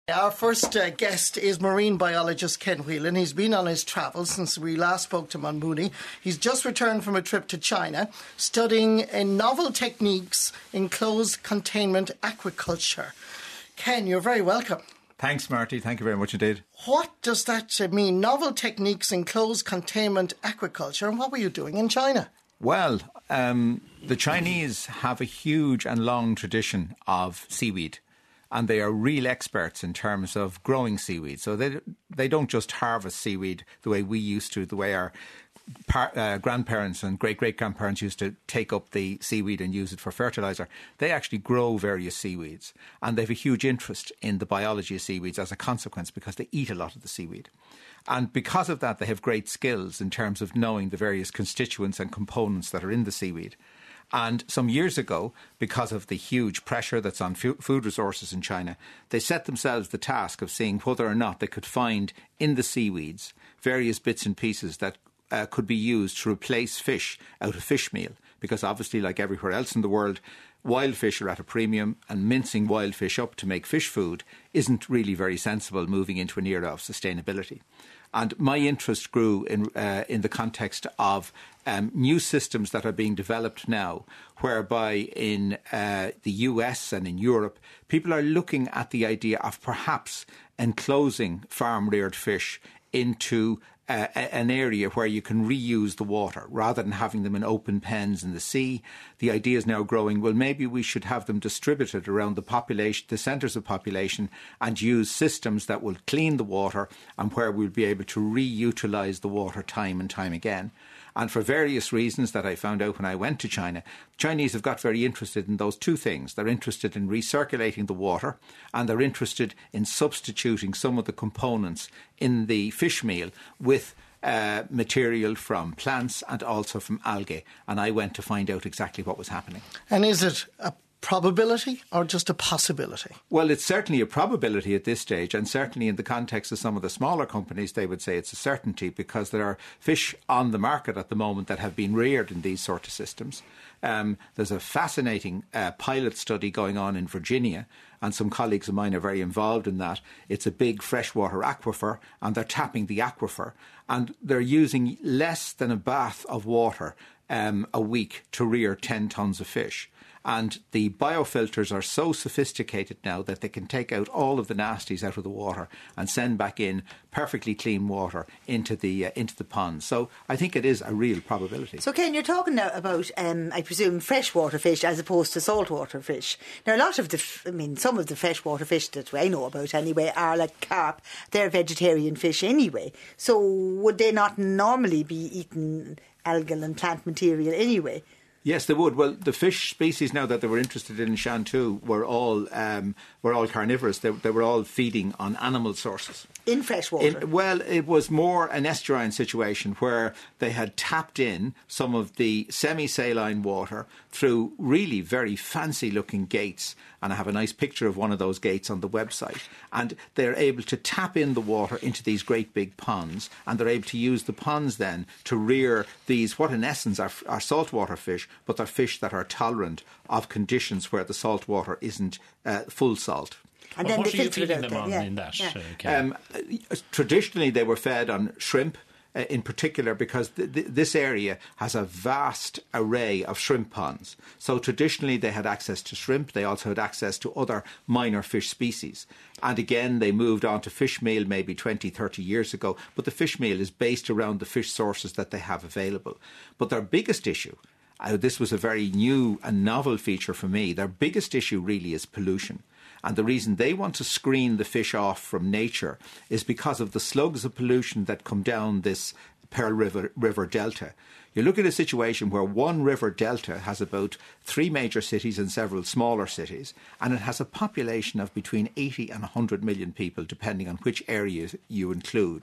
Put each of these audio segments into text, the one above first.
Our first guest is marine biologist Ken Whelan. He's been on his travels since we last spoke to him on Mooney. He's just returned from a trip to China, studying novel techniques in closed containment aquaculture. Ken, you're very welcome. Thanks, Marty. Thank you very much indeed. What does that mean, novel techniques in closed containment aquaculture, and what were you doing in China? Well, the Chinese have a huge and long tradition of seaweed. And they are real experts in terms of growing seaweed. So they don't just harvest seaweed the way we used to, the way our grandparents and great-great-grandparents used to take up the seaweed and use it for fertiliser. They actually grow various seaweeds. And they have a huge interest in the biology of seaweeds as a consequence because they eat a lot of the seaweed. And because of that, they have great skills in terms of knowing the various constituents and components that are in the seaweed. And some years ago, because of the huge pressure that's on food resources in China, they set themselves the task of seeing whether or not they could find in the seaweeds various bits and pieces that could be used to replace fish out of fish meal. Because obviously, like everywhere else in the world, wild fish are at a premium, and mincing wild fish up to make fish food isn't really very sensible moving into an era of sustainability. And my interest grew in the context of new systems that are being developed now, whereby in the US and in Europe, people are looking at the idea of perhaps enclosing farm-reared fish into an area where you can reuse the water rather than having them in open pens in the sea. The idea is now growing, well, maybe we should have them distributed around the population, the centres of population, and use systems that will clean the water and where we'll be able to reutilise the water time and time again. And for various reasons that I found out when I went to China, Chinese have got very interested in those two things. They're interested in recirculating the water, and they're interested in substituting some of the components in the fish meal with material from plants and also from algae. And I went to find out exactly what was happening. And is it a probability or just a possibility? Well, it's certainly a probability at this stage, and certainly in the context of some of the smaller companies, they would say it's a certainty because there are fish on the market at the moment that have been reared in these sort of systems. There's a fascinating pilot study going on in Virginia, and some colleagues of mine are very involved in that. It's a big freshwater aquifer, and they're tapping the aquifer, and they're using less than a bath of water a week to rear 10 tonnes of fish. And the biofilters are so sophisticated now that they can take out all of the nasties out of the water and send back in perfectly clean water into the ponds. So I think it is a real probability. So Ken, you're talking now about, I presume, freshwater fish as opposed to saltwater fish. Now, a lot of some of the freshwater fish that I know about anyway are like carp. They're vegetarian fish anyway. So would they not normally be eating algal and plant material anyway? Yes, they would. Well, the fish species now that they were interested in Shantou were all carnivorous. They were all feeding on animal sources. In freshwater? Well, it was more an estuarine situation where they had tapped in some of the semi-saline water through really very fancy-looking gates. And I have a nice picture of one of those gates on the website. And they're able to tap in the water into these great big ponds. And they're able to use the ponds then to rear these, what in essence are saltwater fish, but they're fish that are tolerant of conditions where the salt water isn't full salt. And then what are you feeding them on in that? Yeah. Traditionally, they were fed on shrimp. In particular, because this area has a vast array of shrimp ponds. So traditionally they had access to shrimp. They also had access to other minor fish species. And again, they moved on to fish meal maybe 20, 30 years ago. But the fish meal is based around the fish sources that they have available. But their biggest issue, this was a very new and novel feature for me, their biggest issue really is pollution. And the reason they want to screen the fish off from nature is because of the slugs of pollution that come down this Pearl River Delta. You look at a situation where one river delta has about 3 major cities and several smaller cities, and it has a population of between 80 and 100 million people, depending on which areas you include.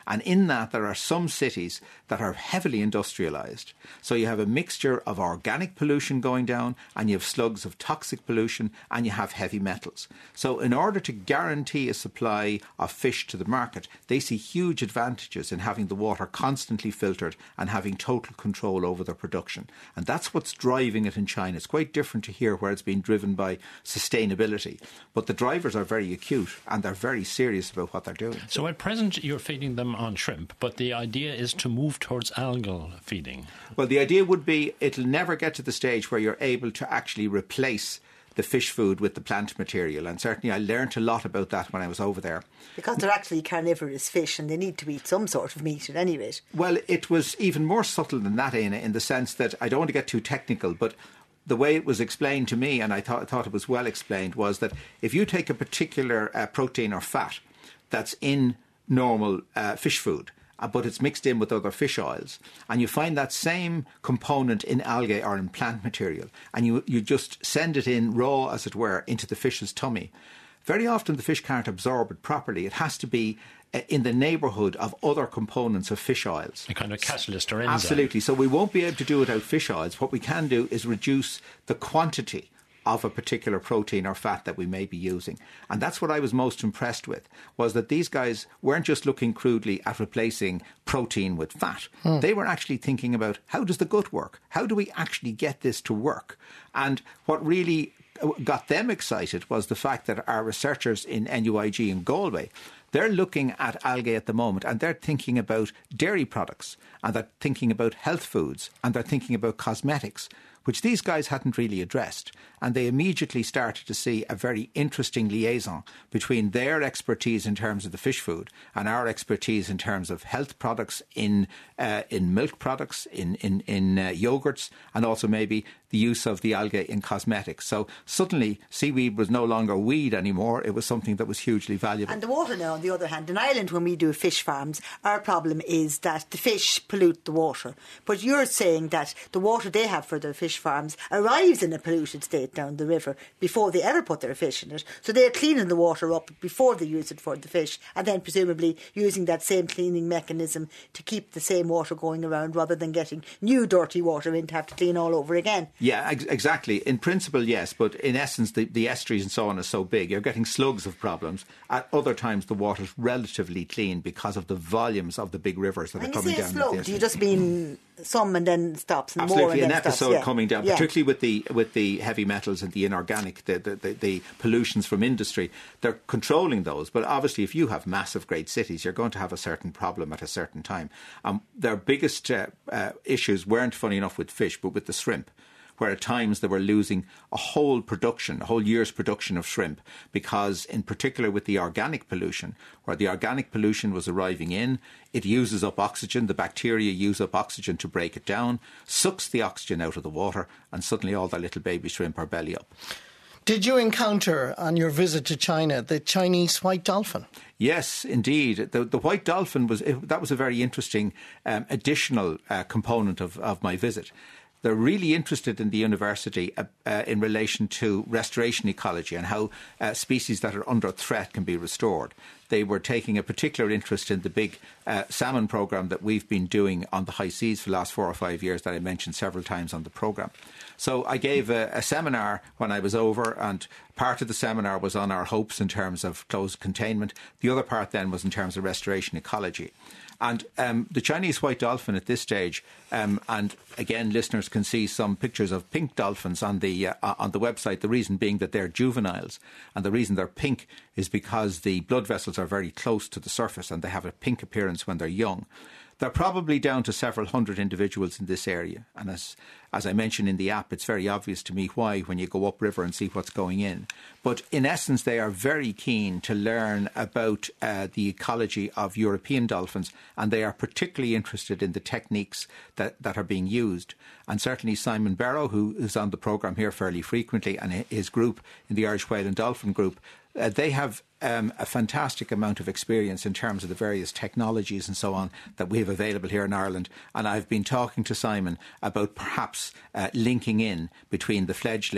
And in that, there are some cities that are heavily industrialised. So you have a mixture of organic pollution going down, and you have slugs of toxic pollution, and you have heavy metals. So in order to guarantee a supply of fish to the market, they see huge advantages in having the water constantly filtered and having total control over their production. And that's what's driving it in China. It's quite different to here, where it's being driven by sustainability. But the drivers are very acute, and they're very serious about what they're doing. So at present you're feeding them on shrimp, but the idea is to move towards algal feeding. Well, the idea would be it'll never get to the stage where you're able to actually replace the fish food with the plant material. And certainly I learnt a lot about that when I was over there. Because they're actually carnivorous fish and they need to eat some sort of meat at any rate. Well, it was even more subtle than that, Éanna, in the sense that I don't want to get too technical, but the way it was explained to me, and I thought it was well explained, was that if you take a particular protein or fat that's in normal fish food, but it's mixed in with other fish oils, and you find that same component in algae or in plant material, and you just send it in raw, as it were, into the fish's tummy, very often the fish can't absorb it properly. It has to be in the neighbourhood of other components of fish oils. A kind of catalyst or enzyme. Absolutely. So we won't be able to do it without fish oils. What we can do is reduce the quantity of a particular protein or fat that we may be using. And that's what I was most impressed with, was that these guys weren't just looking crudely at replacing protein with fat. They were actually thinking about, how does the gut work? How do we actually get this to work? And what really got them excited was the fact that our researchers in NUIG in Galway, they're looking at algae at the moment, and they're thinking about dairy products, and they're thinking about health foods, and they're thinking about cosmetics, which these guys hadn't really addressed. And they immediately started to see a very interesting liaison between their expertise in terms of the fish food and our expertise in terms of health products, in milk products, in yogurts, and also maybe the use of the algae in cosmetics. So suddenly seaweed was no longer weed anymore. It was something that was hugely valuable. And the water now, on the other hand, in Ireland when we do fish farms, our problem is that the fish pollute the water. But you're saying that the water they have for their fish farms arrives in a polluted state down the river before they ever put their fish in it. So they're cleaning the water up before they use it for the fish, and then presumably using that same cleaning mechanism to keep the same water going around, rather than getting new dirty water in to have to clean all over again. Yeah, exactly. In principle, yes, but in essence, the estuaries and so on are so big, you're getting slugs of problems. At other times, the water's relatively clean because of the volumes of the big rivers that are coming down. Slug, do you just mean some and then stops, and absolutely, more and then an episode stops? coming down, particularly with the heavy metals and the inorganic, the pollutions from industry. They're controlling those, but obviously if you have massive great cities, you're going to have a certain problem at a certain time. Their biggest issues weren't, funny enough, with fish, but with the shrimp, where at times they were losing a whole year's production of shrimp, because in particular with the organic pollution, where the organic pollution was arriving in, it uses up oxygen, the bacteria use up oxygen to break it down, sucks the oxygen out of the water, and suddenly all their little baby shrimp are belly up. Did you encounter on your visit to China the Chinese white dolphin? Yes, indeed. The white dolphin was a very interesting additional component of my visit. They're really interested in the university in relation to restoration ecology and how species that are under threat can be restored. They were taking a particular interest in the big salmon programme that we've been doing on the high seas for the last 4 or 5 years that I mentioned several times on the programme. So I gave a seminar when I was over, and part of the seminar was on our hopes in terms of closed containment. The other part then was in terms of restoration ecology. And the Chinese white dolphin at this stage, and again, listeners can see some pictures of pink dolphins on the website, the reason being that they're juveniles. And the reason they're pink is because the blood vessels are very close to the surface and they have a pink appearance when they're young. They're probably down to several hundred individuals in this area. And as I mentioned in the app, it's very obvious to me why when you go upriver and see what's going in. But in essence, they are very keen to learn about the ecology of European dolphins, and they are particularly interested in the techniques that are being used. And certainly Simon Barrow, who is on the programme here fairly frequently, and his group in the Irish Whale and Dolphin Group, they have a fantastic amount of experience in terms of the various technologies and so on that we have available here in Ireland. And I've been talking to Simon about perhaps linking in between the fledgling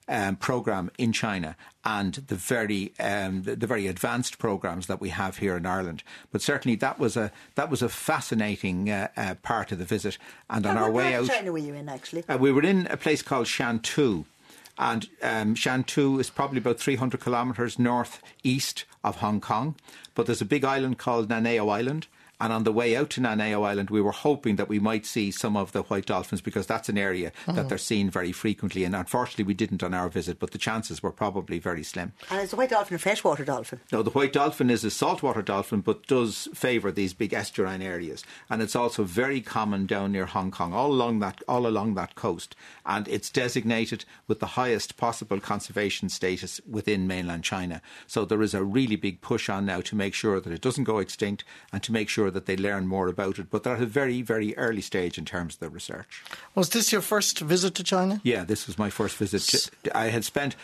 programme in China and the very advanced programmes that we have here in Ireland. But certainly that was a fascinating part of the visit. And on our way out, China were you in actually? We were in a place called Shantou. And Shantou is probably about 300 kilometres north-east of Hong Kong. But there's a big island called Nanaimo Island. And on the way out to Nanaimo Island, we were hoping that we might see some of the white dolphins, because that's an area that they're seen very frequently. And unfortunately, we didn't on our visit, but the chances were probably very slim. And is the white dolphin a freshwater dolphin? No, the white dolphin is a saltwater dolphin, but does favour these big estuarine areas. And it's also very common down near Hong Kong, all along that coast. And it's designated with the highest possible conservation status within mainland China. So there is a really big push on now to make sure that it doesn't go extinct and to make sure that they learn more about it. But they're at a very, very early stage in terms of the research. Was this your first visit to China? Yeah, this was my first visit. I had spent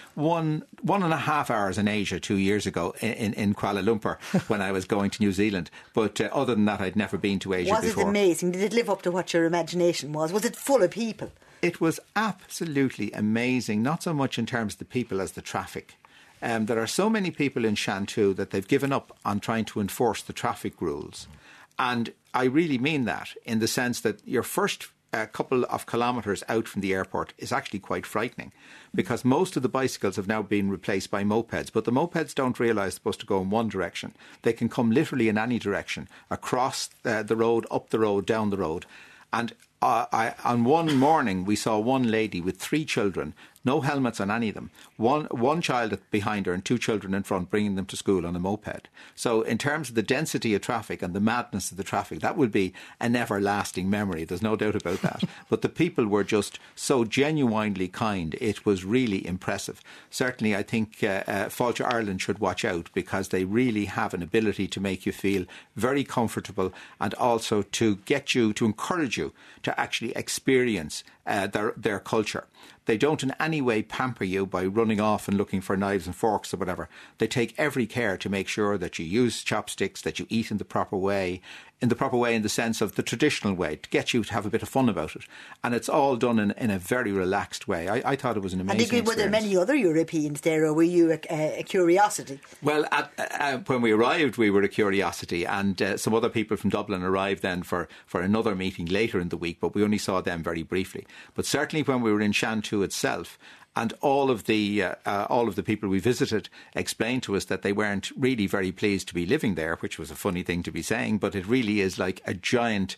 1.5 hours in Asia 2 years ago in Kuala Lumpur when I was going to New Zealand. But other than that, I'd never been to Asia before. Was it amazing? Did it live up to what your imagination was? Was it full of people? It was absolutely amazing, not so much in terms of the people as the traffic. There are so many people in Shantou that they've given up on trying to enforce the traffic rules. And I really mean that, in the sense that your first couple of kilometres out from the airport is actually quite frightening, because most of the bicycles have now been replaced by mopeds. But the mopeds don't realise they're supposed to go in one direction. They can come literally in any direction, across the road, up the road, down the road. And on one morning, we saw one lady with 3 children, no helmets on any of them, one child behind her and 2 children in front, bringing them to school on a moped. So in terms of the density of traffic and the madness of the traffic, that would be an everlasting memory. There's no doubt about that. But the people were just so genuinely kind. It was really impressive. Certainly, I think Fáilte Ireland should watch out, because they really have an ability to make you feel very comfortable, and also to get you, to encourage you to actually experience their culture. They don't in any way pamper you by running off and looking for knives and forks or whatever. They take every care to make sure that you use chopsticks, that you eat in the proper way in the sense of the traditional way, to get you to have a bit of fun about it. And it's all done in a very relaxed way. I thought it was an amazing experience. Were there many other Europeans there, or were you a curiosity? Well, when we arrived, we were a curiosity, and some other people from Dublin arrived then for another meeting later in the week, but we only saw them very briefly. But certainly when we were in Shantou itself, and all of the people we visited explained to us that they weren't really very pleased to be living there, which was a funny thing to be saying, but it really is like a giant,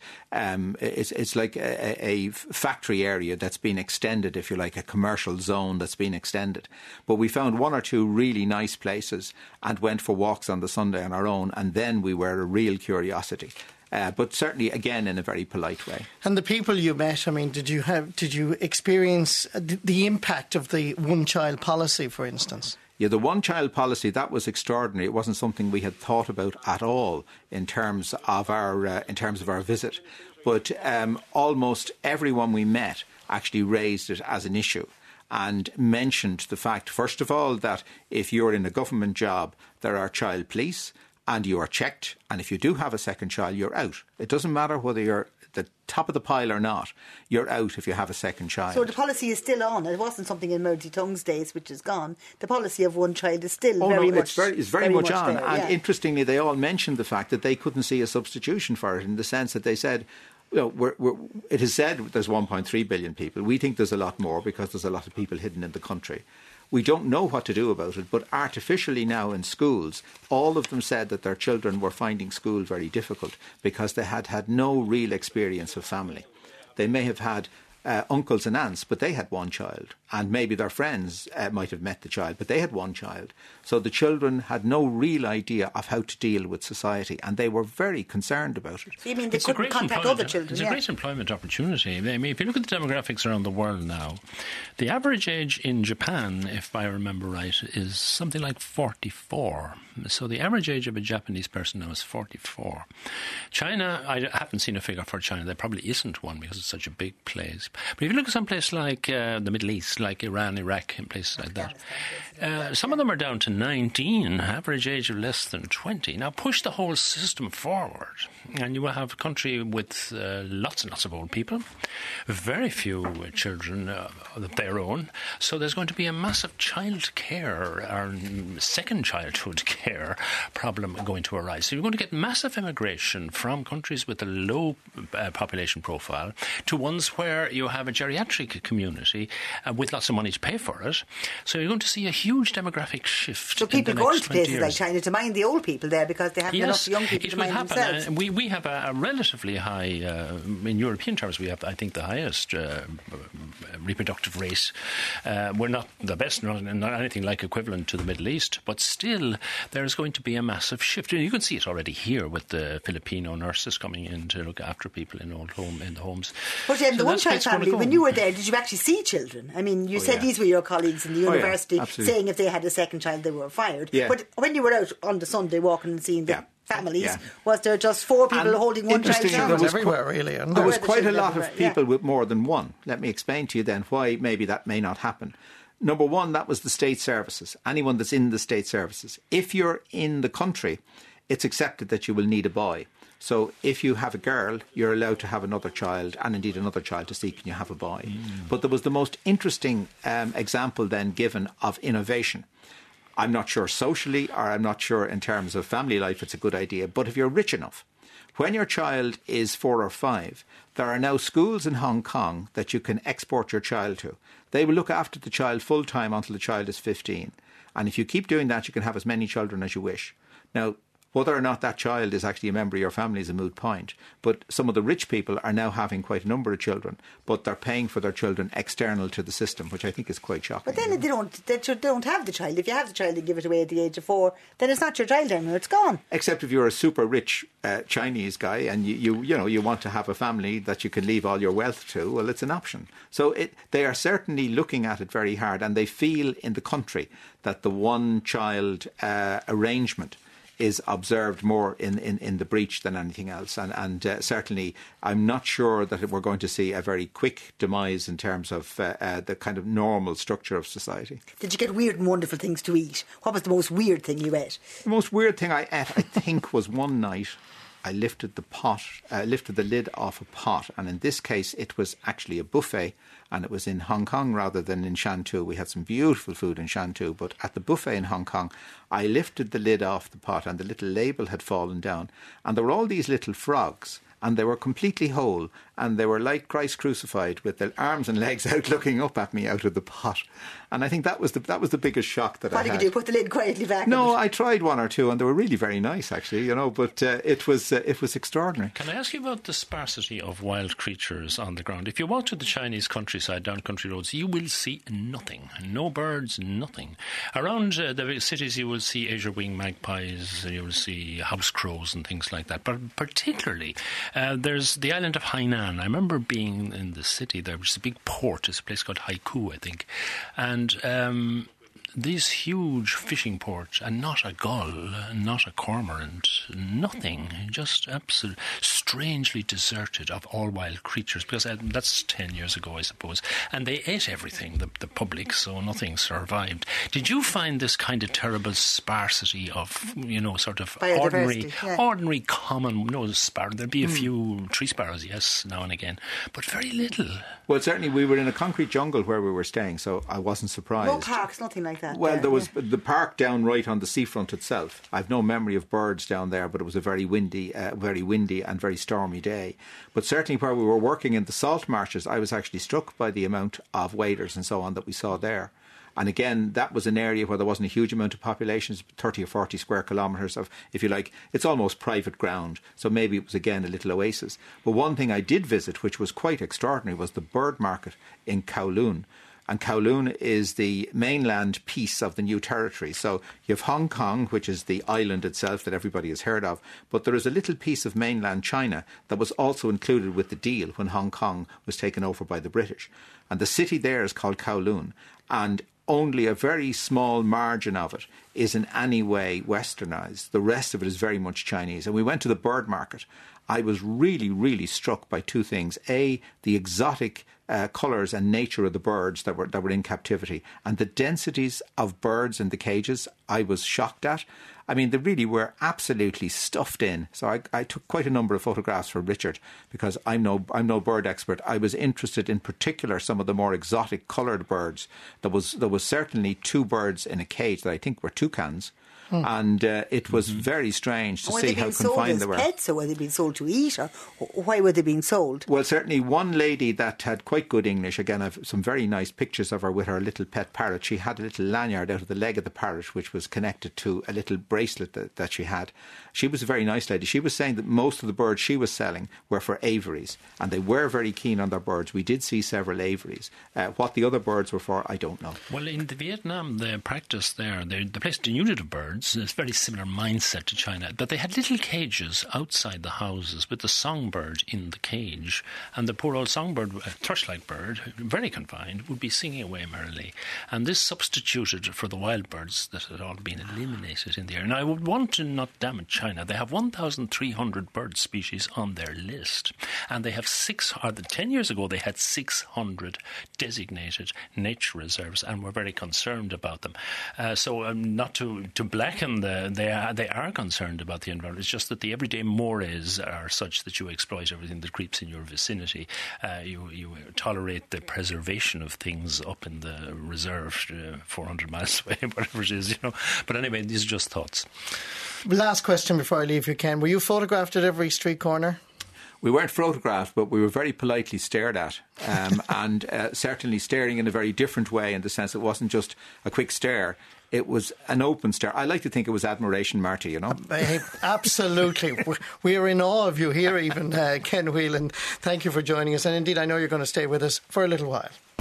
it's like a factory area that's been extended, if you like, a commercial zone that's been extended. But we found 1 or 2 really nice places and went for walks on the Sunday on our own, and then we were a real curiosity. But certainly, again, in a very polite way. And the people you met, I mean, did you experience the impact of the one-child policy, for instance? Yeah, the one-child policy, that was extraordinary. It wasn't something we had thought about at all in terms of our visit. But almost everyone we met actually raised it as an issue, and mentioned the fact, first of all, that if you're in a government job, there are child police, and you are checked, and if you do have a second child, you're out. It doesn't matter whether you're the top of the pile or not, you're out if you have a second child. So the policy is still on. It wasn't something in Mouldy Tongue's days, which is gone. The policy of one child is still it's very much on. There, and interestingly, they all mentioned the fact that they couldn't see a substitution for it, in the sense that they said, you know, it is said there's 1.3 billion people. We think there's a lot more, because there's a lot of people hidden in the country. We don't know what to do about it, but artificially now in schools, all of them said that their children were finding school very difficult, because they had no real experience of family. They may have had uncles and aunts, but they had one child, and maybe their friends might have met the child, but they had one child. So the children had no real idea of how to deal with society, and they were very concerned about it. So you mean they couldn't contact other children? It's a great employment opportunity. I mean, if you look at the demographics around the world now, the average age in Japan, if I remember right, is something like 44. So the average age of a Japanese person now is 44. China, I haven't seen a figure for China. There probably isn't one because it's such a big place. But if you look at some place like the Middle East, like Iran, Iraq, and places like that, some of them are down to 19, average age of less than 20. Now push the whole system forward and you will have a country with lots and lots of old people, very few children of their own. So there's going to be a massive child care or second childhood care problem going to arise. So you're going to get massive immigration from countries with a low population profile to ones where you have a geriatric community with lots of money to pay for it. So you're going to see a huge demographic shift. So people going to places years. like China to mind the old people there because they have enough young people to mind themselves. We have a relatively high, in European terms, we have, I think, the highest reproductive rate. We're not the best, not anything like equivalent to the Middle East, but still there's going to be a massive shift. You can see it already here with the Filipino nurses coming in to look after people in the homes. But the one-child family, when you were there, did you actually see children? I mean, you said these were your colleagues in the university saying if they had a second child they were fired. Yeah. But when you were out on the Sunday walking and seeing the families, was there just 4 people holding one child down? There was everywhere, really. And there was quite a lot of people with more than one. Let me explain to you then why maybe that may not happen. Number one, that was the state services. Anyone that's in the state services. If you're in the country, it's accepted that you will need a boy. So if you have a girl, you're allowed to have another child, and indeed another child to see, can you have a boy? But there was the most interesting example then given of innovation. I'm not sure socially, or I'm not sure in terms of family life it's a good idea, but if you're rich enough, when your child is 4 or 5, there are now schools in Hong Kong that you can export your child to. They will look after the child full-time until the child is 15. And if you keep doing that, you can have as many children as you wish. Now, whether or not that child is actually a member of your family is a moot point. But some of the rich people are now having quite a number of children, but they're paying for their children external to the system, which I think is quite shocking. But then they don't have the child. If you have the child and give it away at the age of 4, then it's not your child anymore, it's gone. Except if you're a super rich Chinese guy and you want to have a family that you can leave all your wealth to, well, it's an option. So they are certainly looking at it very hard, and they feel in the country that the one-child arrangement is observed more in the breach than anything else. And certainly I'm not sure that we're going to see a very quick demise in terms of the kind of normal structure of society. Did you get weird and wonderful things to eat? What was the most weird thing you ate? The most weird thing I ate, I think, was one night I lifted the lid off a pot, and in this case it was actually a buffet, and it was in Hong Kong rather than in Shantou. We had some beautiful food in Shantou, but at the buffet in Hong Kong, I lifted the lid off the pot and the little label had fallen down, and there were all these little frogs, and they were completely whole, and they were like Christ crucified with their arms and legs out looking up at me out of the pot. And I think that was the biggest shock that I had. What did you do? Put the lid quietly back? No, I tried one or two, and they were really very nice, actually, but it was extraordinary. Can I ask you about the sparsity of wild creatures on the ground? If you walk to the Chinese countryside, down country roads, you will see nothing. No birds, nothing. Around the cities, you will see azure-winged magpies, you will see house crows and things like that. But particularly, there's the island of Hainan. I remember being in the city there, which is a big port. It's a place called Haikou, I think. And these huge fishing ports, and not a gull, not a cormorant, nothing, just absolutely strangely deserted of all wild creatures, because that's 10 years ago, I suppose, and they ate everything, the public, so nothing survived. Did you find this kind of terrible sparsity of, sort of ordinary common, there'd be a few tree sparrows, yes, now and again, but very little? Well, certainly we were in a concrete jungle where we were staying, so I wasn't surprised. No parks, nothing like that. Well, there was the park down right on the seafront itself. I've no memory of birds down there, but it was a very windy and very stormy day. But certainly where we were working in the salt marshes, I was actually struck by the amount of waders and so on that we saw there. And again, that was an area where there wasn't a huge amount of population, 30 or 40 square kilometres of, if you like, it's almost private ground. So maybe it was, again, a little oasis. But one thing I did visit, which was quite extraordinary, was the bird market in Kowloon. And Kowloon is the mainland piece of the new territory. So you have Hong Kong, which is the island itself that everybody has heard of. But there is a little piece of mainland China that was also included with the deal when Hong Kong was taken over by the British. And the city there is called Kowloon. And only a very small margin of it is in any way westernised. The rest of it is very much Chinese. And we went to the bird market. I was really, really struck by two things. A, the exotic colours and nature of the birds that were in captivity, and the densities of birds in the cages I was shocked at. I mean, they really were absolutely stuffed in. So I took quite a number of photographs for Richard, because I'm no bird expert. I was interested in particular some of the more exotic coloured birds. There was certainly 2 birds in a cage that I think were toucans. And it was very strange to see how confined they were. Were they being sold as pets, or were they being sold to eat, or why were they being sold? Well, certainly one lady that had quite good English, again, I've some very nice pictures of her with her little pet parrot. She had a little lanyard out of the leg of the parrot, which was connected to a little bracelet that she had. She was a very nice lady. She was saying that most of the birds she was selling were for aviaries, and they were very keen on their birds. We did see several aviaries. What the other birds were for, I don't know. Well, in Vietnam, the practice there, they placed a unit of birds. It's a very similar mindset to China, but they had little cages outside the houses with the songbird in the cage, and the poor old songbird, thrush-like bird, very confined, would be singing away merrily, and this substituted for the wild birds that had all been eliminated in the air. Now, I would want to not damage China. They have 1,300 bird species on their list, and they have 10 years ago they had 600 designated nature reserves, and were very concerned about them. So not to blacken they are concerned about the environment. It's just that the everyday mores are such that you exploit everything that creeps in your vicinity. You tolerate the preservation of things up in the reserve 400 miles away, whatever it is, you know. But anyway, these are just thoughts. Last question before I leave you, Ken. Were you photographed at every street corner? We weren't photographed, but we were very politely stared at, and certainly staring in a very different way, in the sense it wasn't just a quick stare. It was an open stare. I like to think it was admiration, Marty, you know. Absolutely. We're in awe of you here, even, Ken Whelan. Thank you for joining us. And indeed, I know you're going to stay with us for a little while.